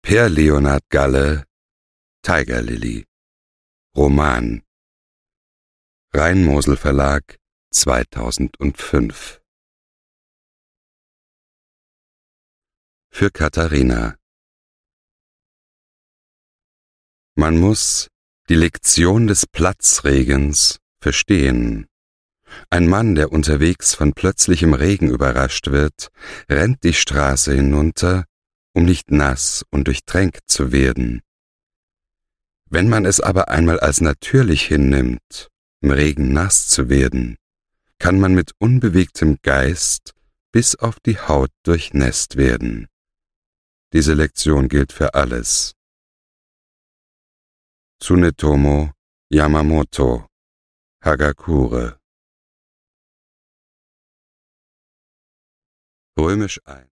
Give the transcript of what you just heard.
Herr Leonhard Galle, Tiger Lily. Roman. Rhein-Mosel Verlag, 2005. Für Katharina. Man muss die Lektion des Platzregens verstehen. Ein Mann, der unterwegs von plötzlichem Regen überrascht wird, rennt die Straße hinunter, um nicht nass und durchtränkt zu werden. Wenn man es aber einmal als natürlich hinnimmt, im Regen nass zu werden, kann man mit unbewegtem Geist bis auf die Haut durchnässt werden. Diese Lektion gilt für alles. Tsunetomo Yamamoto, Hagakure. Römisch 1.